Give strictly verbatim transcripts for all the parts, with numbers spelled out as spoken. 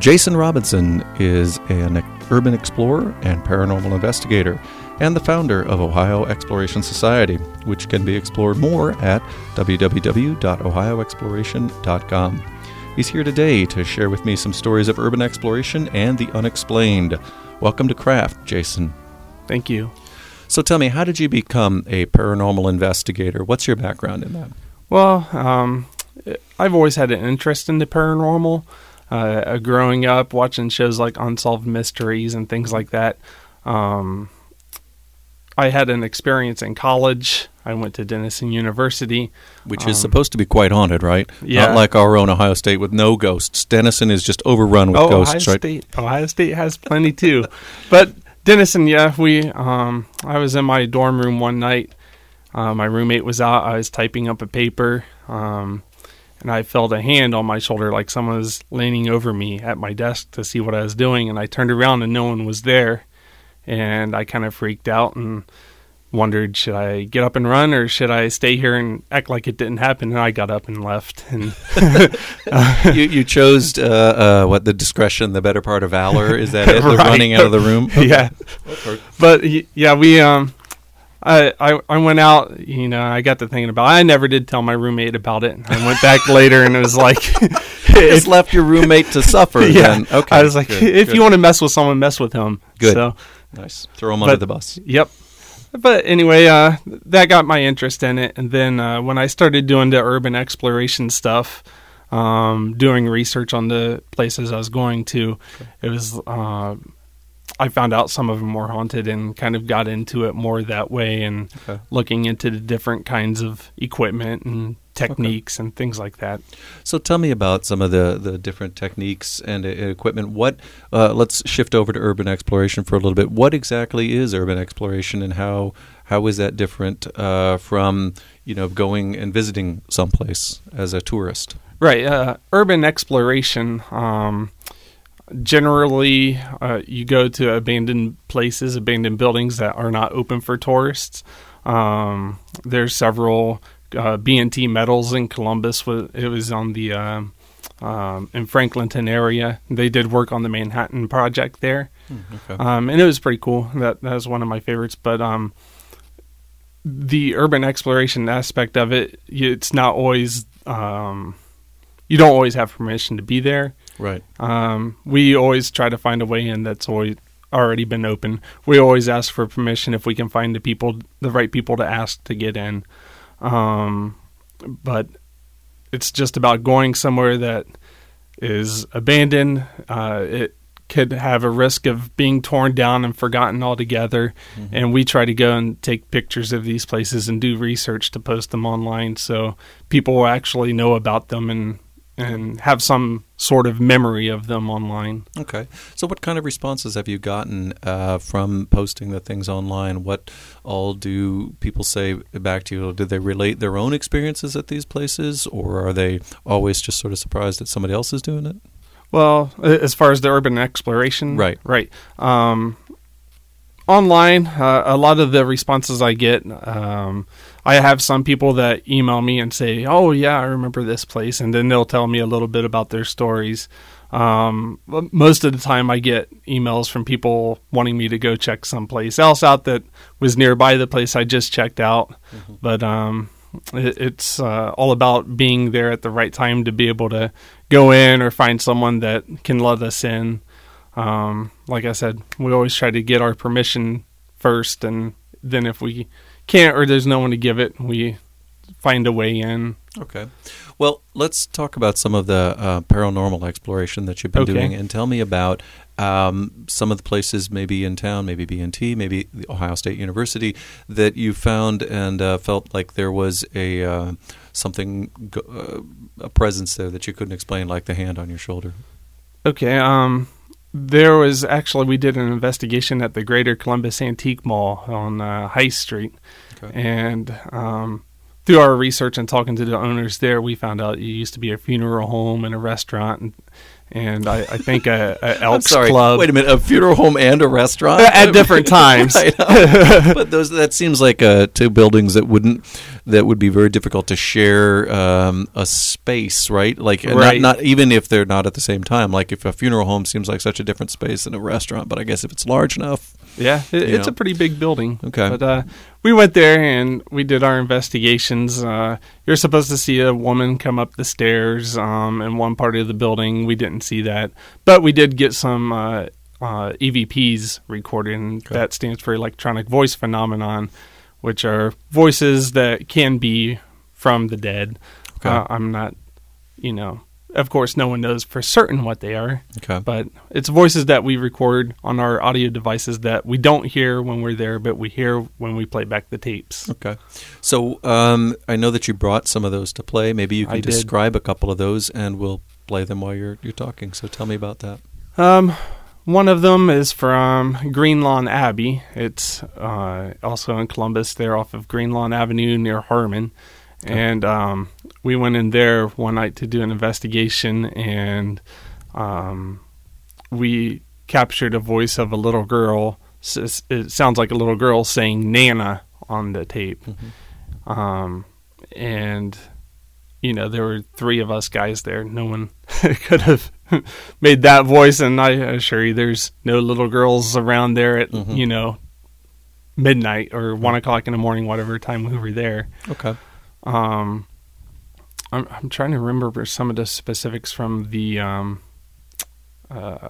Jason Robinson is an urban explorer and paranormal investigator, and the founder of Ohio Exploration Society, which can be explored more at w w w dot ohio exploration dot com. He's here today to share with me some stories of urban exploration and the unexplained. Welcome to Craft, Jason. Thank you. So tell me, how did you become a paranormal investigator? What's your background in that? Well, um, I've always had an interest in the paranormal. Uh, growing up, watching shows like Unsolved Mysteries and things like that. Um, I had an experience in college. I went to Denison University. Which um, is supposed to be quite haunted, right? Yeah. Not like our own Ohio State with no ghosts. Denison is just overrun with oh, ghosts, Ohio right? State. Ohio State has plenty too. But Denison, yeah, we. Um, I was in my dorm room one night. Uh, my roommate was out. I was typing up a paper, um, and I felt a hand on my shoulder, like someone was leaning over me at my desk to see what I was doing. And I turned around, and no one was there. And I kind of freaked out and wondered, should I get up and run, or should I stay here and act like it didn't happen? And I got up and left. And uh, you, you chose uh, uh, what the discretion, the better part of valor. Is that it? The right. running out of the room. Okay. Yeah, but yeah, we. Um, I, I I went out. You know, I got to thinking about it. I never did tell my roommate about it. I went back later, and it was like, just left your roommate to suffer. Yeah, then. Okay. I was like, good, if good. you want to mess with someone, mess with him. Good. So, nice. Throw him but, under the bus. Yep. But anyway, uh, that got my interest in it. And then uh, when I started doing the urban exploration stuff, um, doing research on the places I was going to, it was, uh, I found out some of them were haunted and kind of got into it more that way, and okay. looking into the different kinds of equipment and techniques okay. and things like that. So tell me about some of the, the different techniques and uh, equipment. What uh, let's shift over to urban exploration for a little bit. What exactly is urban exploration, and how how is that different uh, from you know going and visiting someplace as a tourist? Right. Uh, urban exploration. Um, Generally, uh, you go to abandoned places, abandoned buildings that are not open for tourists. Um, there's several uh, B and T Metals in Columbus. It was on the uh, um, in Franklinton area. They did work on the Manhattan Project there, mm, okay. um, and it was pretty cool. That that was one of my favorites. But um, the urban exploration aspect of it, it's not always. Um, you don't always have permission to be there. Right. Um, we always try to find a way in that's always already been open. We always ask for permission if we can find the people, the right people to ask to get in. Um, but it's just about going somewhere that is abandoned. Uh, it could have a risk of being torn down and forgotten altogether. Mm-hmm. And we try to go and take pictures of these places and do research to post them online so people will actually know about them and and have some sort of memory of them online. Okay. So what kind of responses have you gotten uh, from posting the things online? What all do people say back to you? Did they relate their own experiences at these places, or are they always just sort of surprised that somebody else is doing it? Well, as far as the urban exploration, right, right. Um, online, uh, a lot of the responses I get, um, I have some people that email me and say, oh, yeah, I remember this place. And then they'll tell me a little bit about their stories. Um, most of the time I get emails from people wanting me to go check someplace else out that was nearby the place I just checked out. Mm-hmm. But um, it, it's uh, all about being there at the right time to be able to go in or find someone that can let us in. Um, like I said, we always try to get our permission first, and then if we can't or there's no one to give it, we find a way in. Okay. Well, let's talk about some of the uh, paranormal exploration that you've been okay. doing, and tell me about um, some of the places maybe in town, maybe B and T, maybe the Ohio State University, that you found and uh, felt like there was a uh, something, uh, a presence there that you couldn't explain, like the hand on your shoulder. Okay. Um, there was actually, we did an investigation at the Greater Columbus Antique Mall on uh, High Street. Okay. And um, through our research and talking to the owners there, we found out it used to be a funeral home and a restaurant. And and I, I think a, a I'm Elks sorry. Club. Wait a minute, a funeral home and a restaurant At different times. I know. But those that seems like uh, two buildings that wouldn't that would be very difficult to share um, a space, right? Like Right. Not, not even if they're not at the same time. Like if a funeral home seems like such a different space than a restaurant, but I guess if it's large enough. Yeah, it, You it's know. a pretty big building. Okay. But uh, we went there and we did our investigations. Uh, you're supposed to see a woman come up the stairs um, in one part of the building. We didn't see that. But we did get some uh, uh, E V Ps recorded, and Okay. that stands for Electronic Voice Phenomenon, which are voices that can be from the dead. Okay. Uh, I'm not, you know... Of course, no one knows for certain what they are, Okay. but it's voices that we record on our audio devices that we don't hear when we're there, but we hear when we play back the tapes. Okay. So um, I know that you brought some of those to play. Maybe you can I did. describe a couple of those, and we'll play them while you're you're talking. So tell me about that. Um, one of them is from Greenlawn Abbey. It's uh, also in Columbus. They're off of Greenlawn Avenue near Harmon. And um, we went in there one night to do an investigation, and um, we captured a voice of a little girl. S- It sounds like a little girl saying Nana on the tape. Mm-hmm. Um, and, you know, there were three of us guys there. No one could have made that voice, and I assure you there's no little girls around there at, Mhm. you know, midnight or one o'clock in the morning, whatever time we were there. Okay. Um, I'm I'm trying to remember some of the specifics from the um, uh,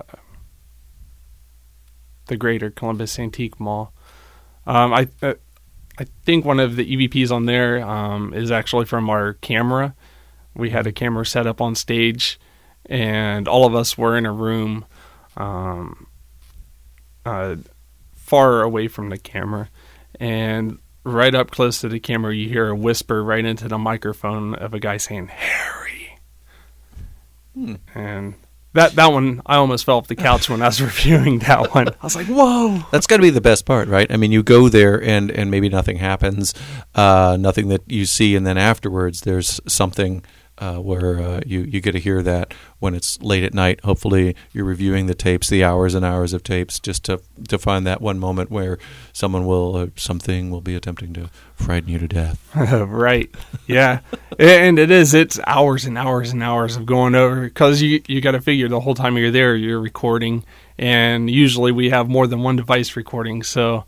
the Greater Columbus Antique Mall. Um, I uh, I think one of the E V Ps on there um, is actually from our camera. We had a camera set up on stage, and all of us were in a room um, uh, far away from the camera, and right up close to the camera, you hear a whisper right into the microphone of a guy saying, Harry. Hmm. And that that one, I almost fell off the couch when I was reviewing that one. I was like, whoa. That's got to be the best part, right? I mean, you go there and, and maybe nothing happens, uh, nothing that you see, and then afterwards there's something uh, where uh, you, you get to hear that when it's late at night. Hopefully you're reviewing the tapes, the hours and hours of tapes, just to to find that one moment where someone will, uh, something will be attempting to frighten you to death. Right. Yeah. And it is. It's hours and hours and hours of going over, because you, you got to figure the whole time you're there, you're recording. And usually we have more than one device recording. So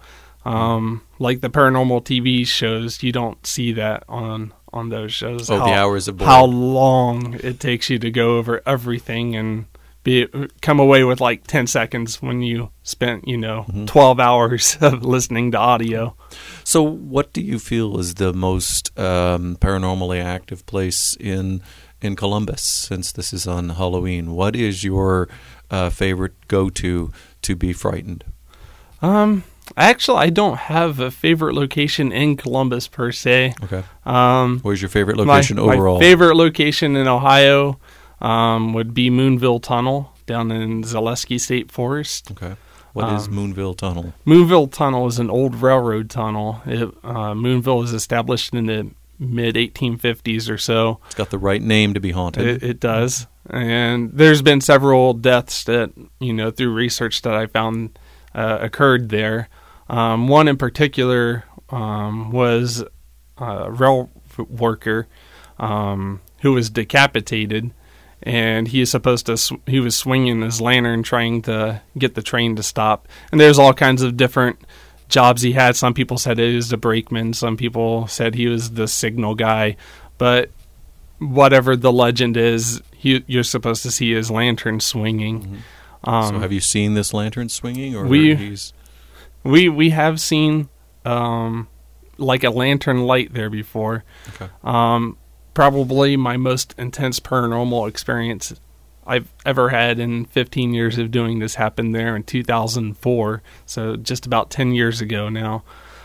um, like the paranormal T V shows, you don't see that on, on those shows. Oh, how, the hours of board. how long it takes you to go over everything and be come away with like ten seconds when you spent, you know, Mhm. twelve hours of listening to audio. So what do you feel is the most um, paranormally active place in in Columbus, since this is on Halloween? What is your uh, favorite go-to to be frightened? Um, actually, I don't have a favorite location in Columbus per se. Okay. Um, Where's your favorite my, location overall? my favorite location in Ohio um, would be Moonville Tunnel down in Zaleski State Forest. Okay. What is Um, Moonville Tunnel? Moonville Tunnel is an old railroad tunnel. It, uh, Moonville was established in the mid eighteen fifties or so. It's got the right name to be haunted. It, it does. And there's been several deaths that, you know, through research that I found uh, occurred there. Um, one in particular um, was a rail worker um, who was decapitated, and he is supposed to, sw- he was swinging his lantern trying to get the train to stop. And there's all kinds of different jobs he had. Some people said he was the brakeman. Some people said he was the signal guy. But whatever the legend is, he, you're supposed to see his lantern swinging. Mm-hmm. Um, so have you seen this lantern swinging? Or we- he's we we have seen um, like a lantern light there before. okay. Um, probably my most intense paranormal experience I've ever had in fifteen years of doing this happened there in two thousand four, so just about ten years ago now.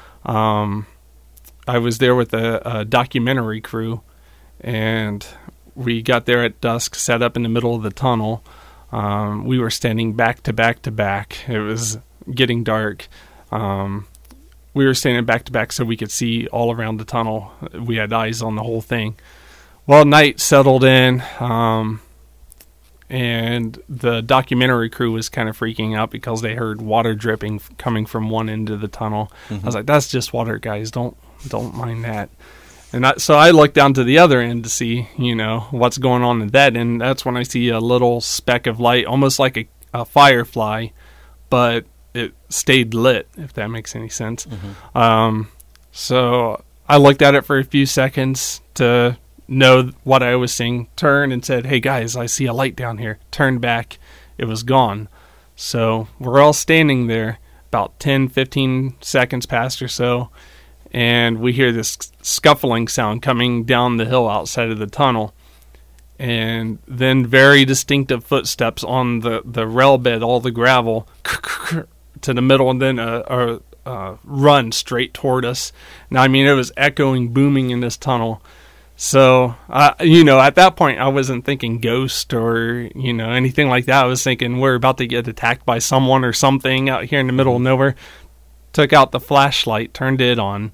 Um, I was there with a, a documentary crew, and we got there at dusk, set up in the middle of the tunnel. Um, we were standing back to back to back. It was getting dark. Um, we were standing back to back so we could see all around the tunnel. We had eyes on the whole thing. Well, night settled in, um, and the documentary crew was kind of freaking out because they heard water dripping f- coming from one end of the tunnel. Mm-hmm. I was like, that's just water, guys. Don't don't mind that. And I, so I looked down to the other end to see, you know, what's going on in that, and that's when I see a little speck of light, almost like a, a firefly, but it stayed lit, if that makes any sense. Mm-hmm. Um, so I looked at it for a few seconds to know what I was seeing, turned and said, hey guys, I see a light down here. Turned back, it was gone. So we're all standing there, about ten, fifteen seconds passed or so, and we hear this scuffling sound coming down the hill outside of the tunnel. And then very distinctive footsteps on the, the rail bed, all the gravel, to the middle, and then a, a, a run straight toward us. Now, I mean, it was echoing, booming in this tunnel. So, uh, you know, at that point, I wasn't thinking ghost or, you know, anything like that. I was thinking we're about to get attacked by someone or something out here in the middle of nowhere. Took out the flashlight, turned it on.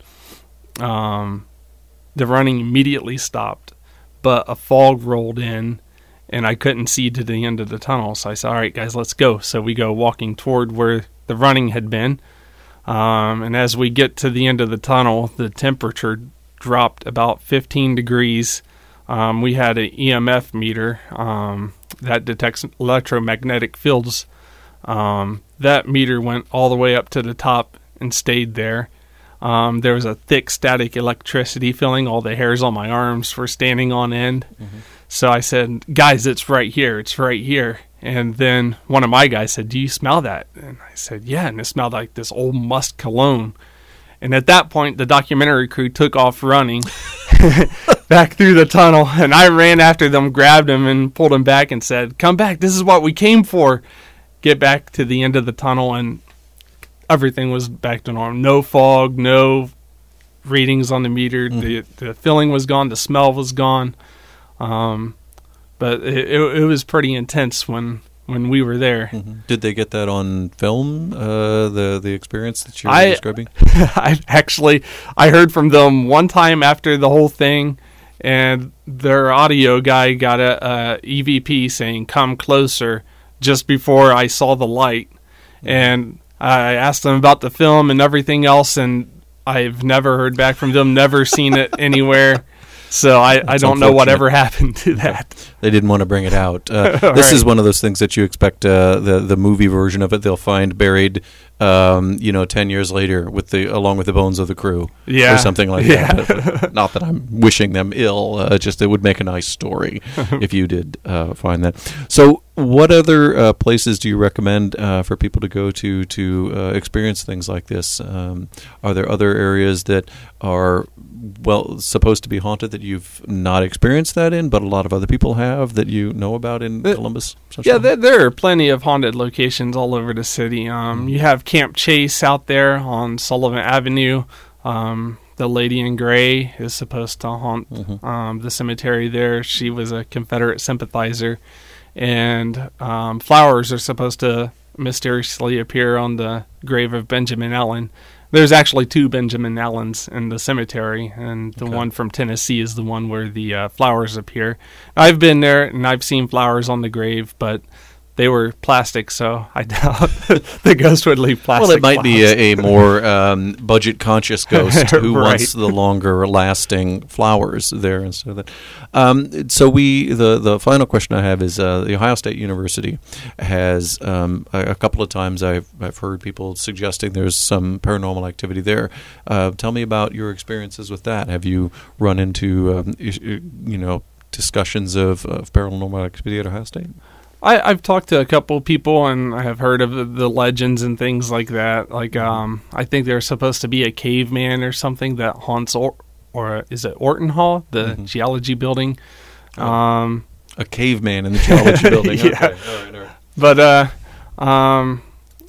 Um, the running immediately stopped, but a fog rolled in, and I couldn't see to the end of the tunnel. So I said, all right, guys, let's go. So we go walking toward where the running had been. Um, and as we get to the end of the tunnel, the temperature dropped about fifteen degrees. Um, we had an E M F meter um, that detects electromagnetic fields. Um, that meter went all the way up to the top and stayed there. Um, there was a thick static electricity feeling. All the hairs on my arms were standing on end. Mm-hmm. So I said, guys, it's right here. It's right here. And then one of my guys said, do you smell that? And I said, yeah. And it smelled like this old musk cologne. And at that point, the documentary crew took off running back through the tunnel. And I ran after them, grabbed him, and pulled him back and said, come back. This is what we came for. Get back to the end of the tunnel, and everything was back to normal. No fog, no readings on the meter. Mm. The the feeling was gone. The smell was gone. Um, but it, it, it was pretty intense when, when we were there. Mm-hmm. Did they get that on film, uh, the the experience that you're I, describing? I actually, I heard from them one time after the whole thing, and their audio guy got a, a E V P saying, come closer, just before I saw the light. Mm-hmm. And I asked them about the film and everything else, and I've never heard back from them, never seen it anywhere. So I, I don't know whatever happened to that. They didn't want to bring it out. Uh, this right. is one of those things that you expect uh, the the movie version of it they'll find buried, um, you know, ten years later with the along with the bones of the crew, yeah, or something like yeah. that. Not that I'm wishing them ill. Uh, just it would make a nice story if you did uh, find that. So, what other uh, places do you recommend uh, for people to go to to uh, experience things like this? Um, are there other areas that are well supposed to be haunted that you've not experienced that in, but a lot of other people have that you know about in uh, Columbus? Yeah, there, there are plenty of haunted locations all over the city. Um, mm-hmm. You have Camp Chase out there on Sullivan Avenue. Um, the Lady in Gray is supposed to haunt mm-hmm. um, the cemetery there. She was a Confederate sympathizer. And um, flowers are supposed to mysteriously appear on the grave of Benjamin Allen. There's actually two Benjamin Allens in the cemetery, and the okay. one from Tennessee is the one where the uh, flowers appear. I've been there, and I've seen flowers on the grave, but they were plastic, so I doubt the ghost would leave plastic. Well, it might flowers. be a, a more um, budget-conscious ghost who right. wants the longer-lasting flowers there instead of that. Um, so we, the, the final question I have is uh, the Ohio State University has um, a, a couple of times I've I've heard people suggesting there's some paranormal activity there. Uh, tell me about your experiences with that. Have you run into um, you know discussions of, of paranormal activity at Ohio State? I, I've talked to a couple people, and I have heard of the, the legends and things like that. Like, um, I think there's supposed to be a caveman or something that haunts, or, or is it Orton Hall, the mm-hmm. geology building? Um, a caveman in the geology building. yeah. Okay. All right, all right. But uh, um,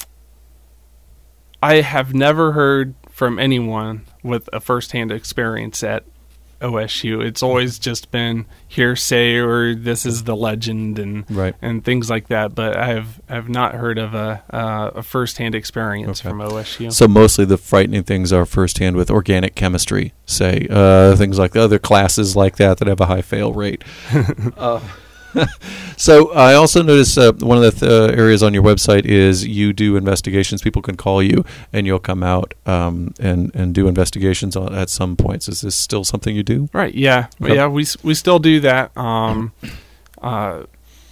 I have never heard from anyone with a first-hand experience at O S U. It's always just been hearsay, or this is the legend, and right. and things like that. But I've I've not heard of a uh, a firsthand experience okay. from O S U. So mostly the frightening things are firsthand with organic chemistry, say uh, things like the other classes like that that have a high fail rate. uh, So I also noticed uh, one of the th- uh, areas on your website is you do investigations. People can call you, and you'll come out um, and and do investigations on, at some points. Is this still something you do? Right. Yeah. Okay. Yeah. We we still do that. Um, uh,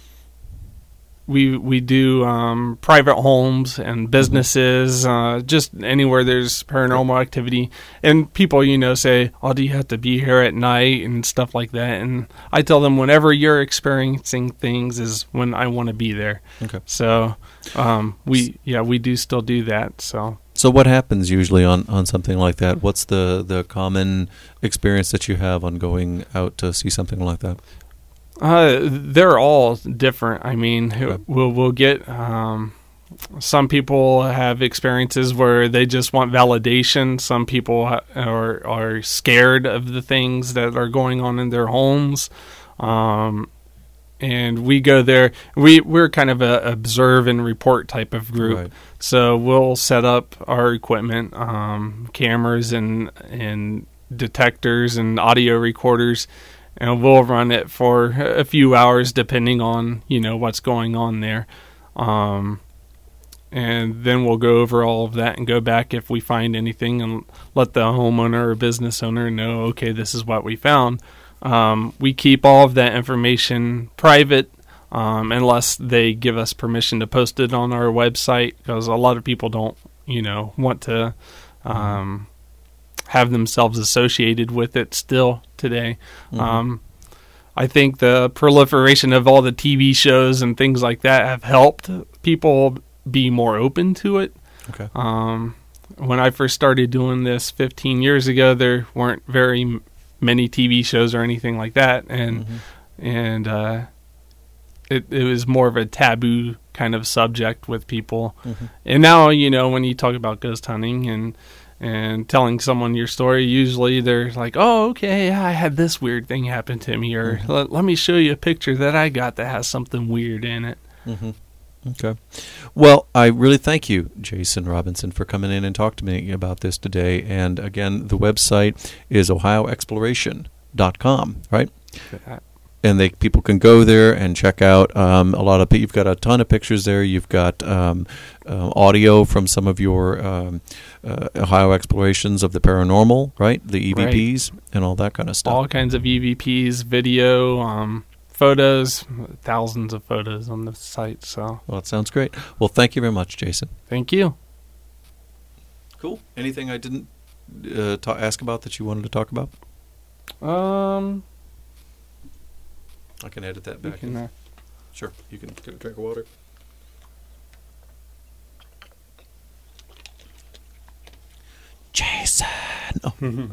we we do um, private homes and businesses, uh, just anywhere there's paranormal activity. And people, you know, say, "Oh, do you have to be here at night?" and stuff like that. And I tell them, whenever you're experiencing things, is when I want to be there. Okay. So um, we yeah we do still do that. So. So what happens usually on, on something like that? What's the, the common experience that you have on going out to see something like that? Uh, they're all different. I mean, Okay. we'll we'll get um, some people have experiences where they just want validation. Some people ha- are are scared of the things that are going on in their homes, um, and we go there. We we're kind of a observe and report type of group. Right. So we'll set up our equipment, um, cameras and and detectors and audio recorders. And we'll run it for a few hours, depending on, you know, what's going on there. Um, and then we'll go over all of that and go back if we find anything and let the homeowner or business owner know, okay, this is what we found. Um, we keep all of that information private um, unless they give us permission to post it on our website, because a lot of people don't, you know, want to um, have themselves associated with it still today. Mm-hmm. Um, I think the proliferation of all the T V shows and things like that have helped people be more open to it. Okay. Um, when I first started doing this fifteen years ago, there weren't very m- many T V shows or anything like that, and mm-hmm. and uh, it it was more of a taboo kind of subject with people. Mm-hmm. And now, you know, when you talk about ghost hunting and and telling someone your story, usually they're like, oh, okay, I had this weird thing happen to me, or mm-hmm. let, let me show you a picture that I got that has something weird in it. Mm-hmm. Okay. Well, I really thank you, Jason Robinson, for coming in and talking to me about this today. And again, the website is ohio exploration dot com, right? Okay. And they people can go there and check out um, a lot of. You've got a ton of pictures there. You've got um, uh, audio from some of your um, uh, Ohio explorations of the paranormal, right? The E V Ps right. and all that kind of stuff. All kinds of E V Ps, video, um, photos, thousands of photos on the site. So, well, that sounds great. Well, thank you very much, Jason. Thank you. Cool. Anything I didn't uh, ta- ask about that you wanted to talk about? Um. I can edit that back. Can, in. uh, Sure. You can get a drink of water. Jason. Oh.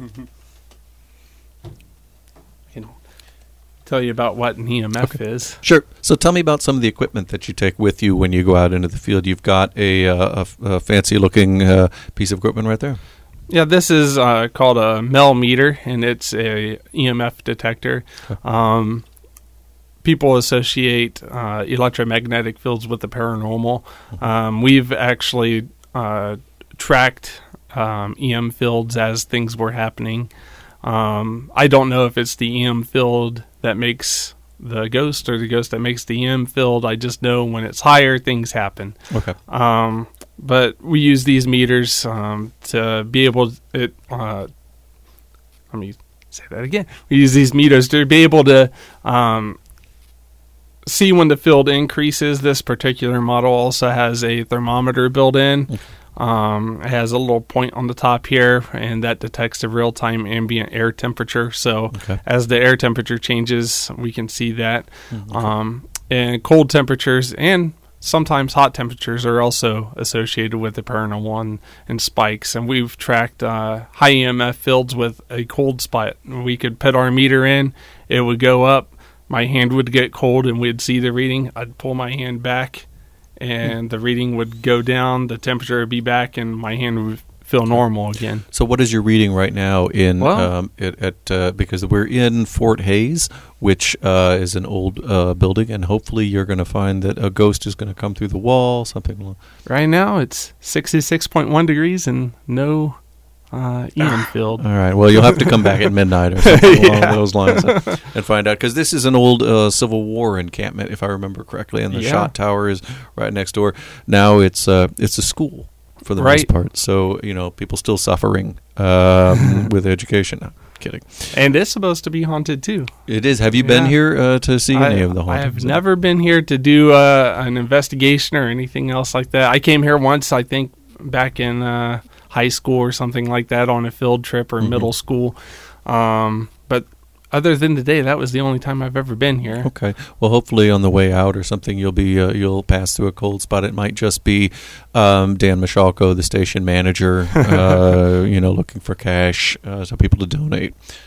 I can tell you about what an E M F okay. is. Sure. So tell me about some of the equipment that you take with you when you go out into the field. You've got a, uh, a, a fancy-looking uh, piece of equipment right there. Yeah, this is uh, called a Mel meter, and it's a E M F detector. Okay. Um, people associate uh, electromagnetic fields with the paranormal. Mm-hmm. Um, we've actually uh, tracked um, E M fields as things were happening. Um, I don't know if it's the E M field that makes the ghost or the ghost that makes the E M field. I just know when it's higher, things happen. Okay. Um, but we use these meters um, to be able to, it, uh, let me say that again. We use these meters to be able to um, see when the field increases. This particular model also has a thermometer built in. Okay. Um, it has a little point on the top here, and that detects the real-time ambient air temperature. So okay. as the air temperature changes, we can see that. Okay. Um, and cold temperatures and sometimes hot temperatures are also associated with the paranormal and, and spikes. And we've tracked uh, high E M F fields with a cold spot. We could put our meter in, it would go up, my hand would get cold, and we'd see the reading. I'd pull my hand back, and the reading would go down, the temperature would be back, and my hand would feel normal again. So what is your reading right now in well, um, at, at uh, because we're in Fort Hays, which uh, is an old uh, building, and hopefully you're going to find that a ghost is going to come through the wall, something like right now it's sixty-six point one degrees and no Uh, Evenfield. All right. Well, you'll have to come back at midnight or something Yeah. along those lines and, and find out. Because this is an old uh, Civil War encampment, if I remember correctly, and the Yeah. shot tower is right next door. Now it's uh, it's a school for the most Right. part. So, you know, people still suffering um, with education. No, kidding. And it's supposed to be haunted too. It is. Have you been Yeah. here uh, to see I, any of the I hauntings? have never been here to do uh, an investigation or anything else like that. I came here once, I think, back in uh, high school or something like that on a field trip or Mhm. middle school. Um, but other than today, that was the only time I've ever been here. Okay. Well, hopefully on the way out or something, you'll be uh, you'll pass through a cold spot. It might just be um, Dan Michalko, the station manager, uh, you know, looking for cash uh, so people to donate.